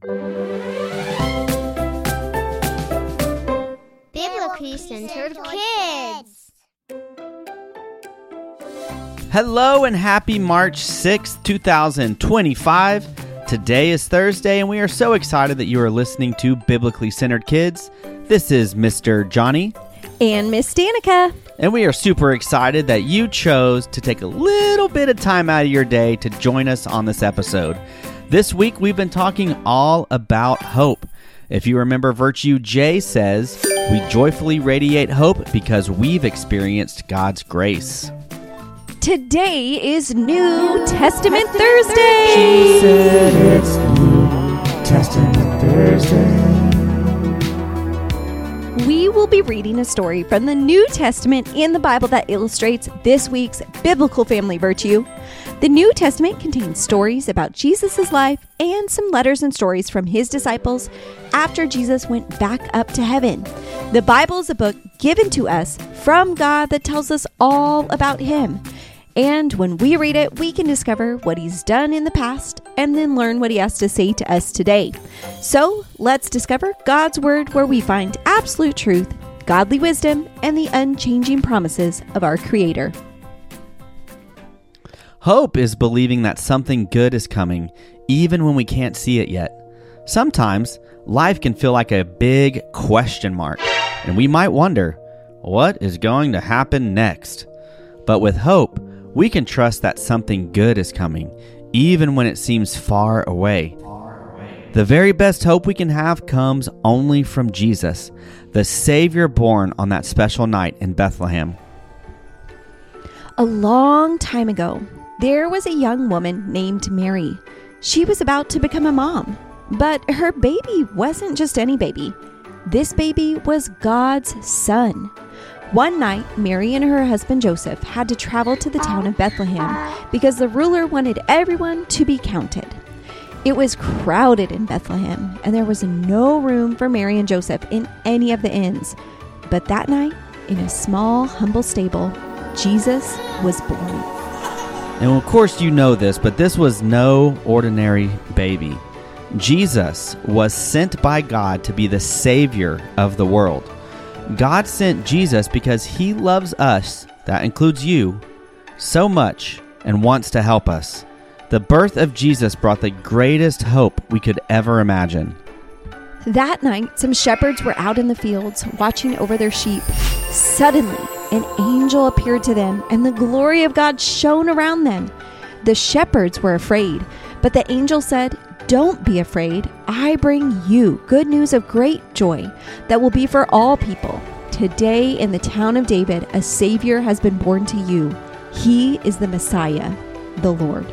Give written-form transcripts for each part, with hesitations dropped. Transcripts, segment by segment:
Biblically Centered Kids. Hello and happy March 6th, 2025. Today is Thursday and we are so excited that you are listening to Biblically Centered Kids. This is Mr. Johnny. And Miss Danica. And we are super excited that you chose to take a little bit of time out of your day to join us on this episode. This week we've been talking all about hope. If you remember, Virtue J says, we joyfully radiate hope because we've experienced God's grace. Today is New Testament Thursday. She said it's New Testament Thursday. We will be reading a story from the New Testament in the Bible that illustrates this week's biblical family virtue. The New Testament contains stories about Jesus' life and some letters and stories from his disciples after Jesus went back up to heaven. The Bible is a book given to us from God that tells us all about him. And when we read it, we can discover what he's done in the past and then learn what he has to say to us today. So let's discover God's word where we find absolute truth, godly wisdom, and the unchanging promises of our Creator. Hope is believing that something good is coming, even when we can't see it yet. Sometimes, life can feel like a big question mark, and we might wonder, what is going to happen next? But with hope, we can trust that something good is coming, even when it seems far away. The very best hope we can have comes only from Jesus, the Savior born on that special night in Bethlehem. A long time ago, there was a young woman named Mary. She was about to become a mom, but her baby wasn't just any baby. This baby was God's son. One night, Mary and her husband Joseph had to travel to the town of Bethlehem because the ruler wanted everyone to be counted. It was crowded in Bethlehem, and there was no room for Mary and Joseph in any of the inns. But that night, in a small, humble stable, Jesus was born. And of course you know this, but this was no ordinary baby. Jesus was sent by God to be the Savior of the world. God sent Jesus because he loves us, that includes you, so much and wants to help us. The birth of Jesus brought the greatest hope we could ever imagine. That night, some shepherds were out in the fields watching over their sheep. Suddenly, an angel appeared to them, and the glory of God shone around them. The shepherds were afraid, but the angel said, "Don't be afraid. I bring you good news of great joy that will be for all people. Today in the town of David, a Savior has been born to you. He is the Messiah, the Lord."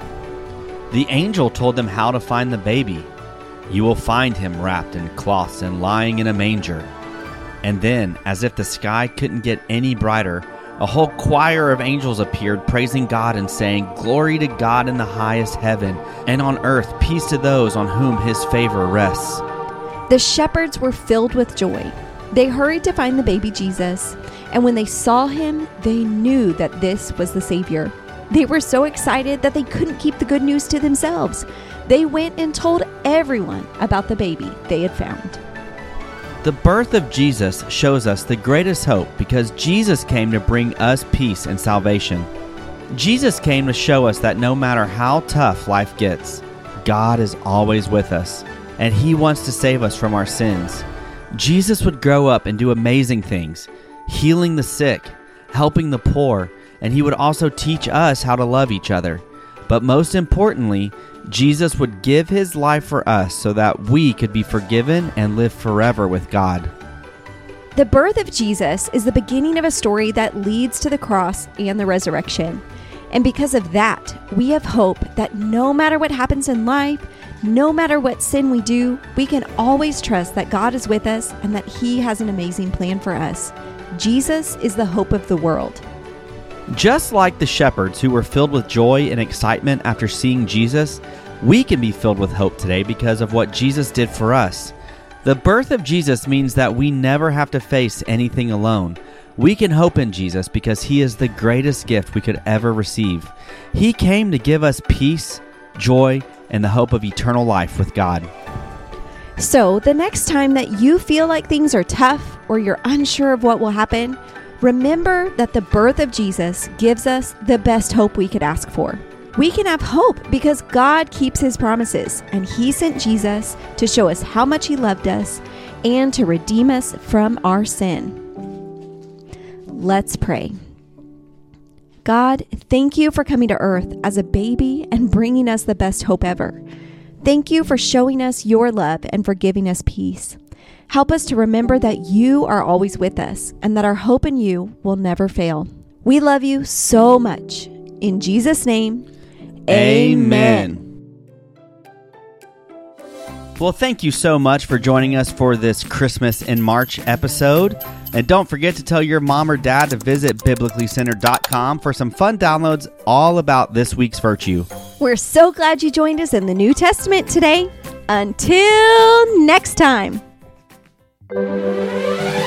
The angel told them how to find the baby. You will find him wrapped in cloths and lying in a manger. And then, as if the sky couldn't get any brighter, a whole choir of angels appeared, praising God and saying, "Glory to God in the highest heaven, and on earth peace to those on whom his favor rests." The shepherds were filled with joy. They hurried to find the baby Jesus, and when they saw him, they knew that this was the Savior. They were so excited that they couldn't keep the good news to themselves. They went and told everyone about the baby they had found. The birth of Jesus shows us the greatest hope because Jesus came to bring us peace and salvation. Jesus came to show us that no matter how tough life gets, God is always with us, and he wants to save us from our sins. Jesus would grow up and do amazing things, healing the sick, helping the poor, and he would also teach us how to love each other. But most importantly, Jesus would give his life for us so that we could be forgiven and live forever with God. The birth of Jesus is the beginning of a story that leads to the cross and the resurrection. And because of that, we have hope that no matter what happens in life, no matter what sin we do, we can always trust that God is with us and that he has an amazing plan for us. Jesus is the hope of the world. Just like the shepherds who were filled with joy and excitement after seeing Jesus, we can be filled with hope today because of what Jesus did for us. The birth of Jesus means that we never have to face anything alone. We can hope in Jesus because he is the greatest gift we could ever receive. He came to give us peace, joy, and the hope of eternal life with God. So the next time that you feel like things are tough or you're unsure of what will happen, remember that the birth of Jesus gives us the best hope we could ask for. We can have hope because God keeps his promises, and he sent Jesus to show us how much he loved us and to redeem us from our sin. Let's pray. God, thank you for coming to earth as a baby and bringing us the best hope ever. Thank you for showing us your love and for giving us peace. Help us to remember that you are always with us and that our hope in you will never fail. We love you so much. In Jesus' name, amen. Well, thank you so much for joining us for this Christmas in March episode. And don't forget to tell your mom or dad to visit biblicallycentered.com for some fun downloads all about this week's virtue. We're so glad you joined us in the New Testament today. Until next time.